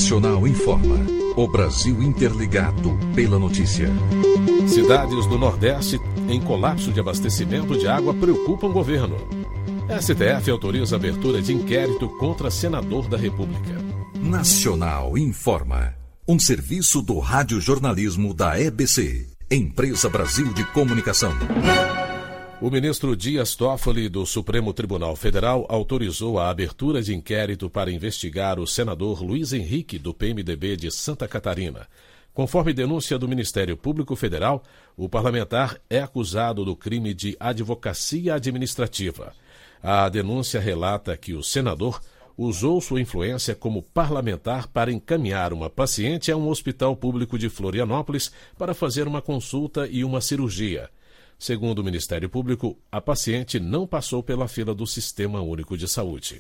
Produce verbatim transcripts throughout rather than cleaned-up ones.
Nacional informa. O Brasil interligado pela notícia. Cidades do Nordeste em colapso de abastecimento de água preocupam o governo. S T F autoriza a abertura de inquérito contra senador da República. Nacional informa. Um serviço do radiojornalismo da E B C, Empresa Brasil de Comunicação. O ministro Dias Toffoli, do Supremo Tribunal Federal, autorizou a abertura de inquérito para investigar o senador Luiz Henrique, do P M D B de Santa Catarina. Conforme denúncia do Ministério Público Federal, o parlamentar é acusado do crime de advocacia administrativa. A denúncia relata que o senador usou sua influência como parlamentar para encaminhar uma paciente a um hospital público de Florianópolis para fazer uma consulta e uma cirurgia. Segundo o Ministério Público, a paciente não passou pela fila do Sistema Único de Saúde.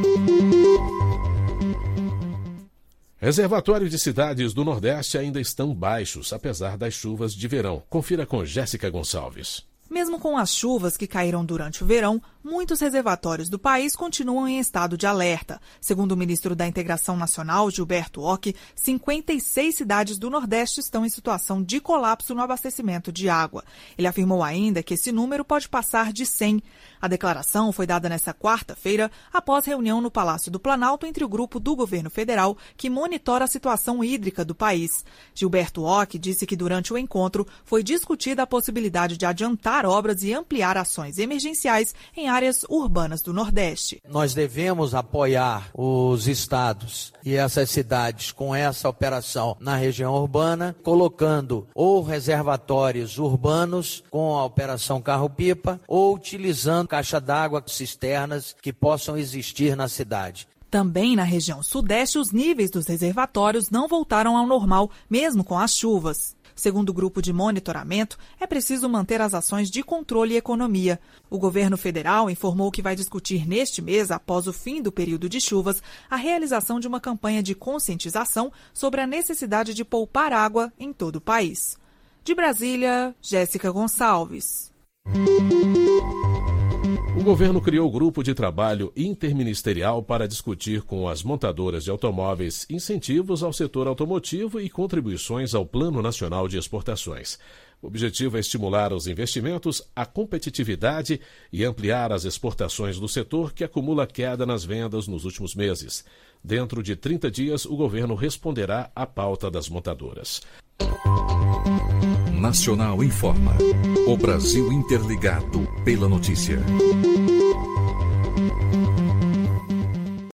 Reservatórios de cidades do Nordeste ainda estão baixos, apesar das chuvas de verão. Confira com Jéssica Gonçalves. Mesmo com as chuvas que caíram durante o verão, muitos reservatórios do país continuam em estado de alerta. Segundo o ministro da Integração Nacional, Gilberto Ock, cinquenta e seis cidades do Nordeste estão em situação de colapso no abastecimento de água. Ele afirmou ainda que esse número pode passar de cem. A declaração foi dada nesta quarta-feira, após reunião no Palácio do Planalto entre o grupo do governo federal que monitora a situação hídrica do país. Gilberto Ock disse que durante o encontro foi discutida a possibilidade de adiantar obras e ampliar ações emergenciais em áreas urbanas do Nordeste. Nós devemos apoiar os estados e essas cidades com essa operação na região urbana, colocando ou reservatórios urbanos com a operação carro-pipa ou utilizando caixa d'água, cisternas que possam existir na cidade. Também na região sudeste, os níveis dos reservatórios não voltaram ao normal, mesmo com as chuvas. Segundo o grupo de monitoramento, é preciso manter as ações de controle e economia. O governo federal informou que vai discutir neste mês, após o fim do período de chuvas, a realização de uma campanha de conscientização sobre a necessidade de poupar água em todo o país. De Brasília, Jéssica Gonçalves. O governo criou o grupo de trabalho interministerial para discutir com as montadoras de automóveis incentivos ao setor automotivo e contribuições ao Plano Nacional de Exportações. O objetivo é estimular os investimentos, a competitividade e ampliar as exportações do setor, que acumula queda nas vendas nos últimos meses. Dentro de trinta dias, o governo responderá à pauta das montadoras. Nacional informa. O Brasil interligado pela notícia.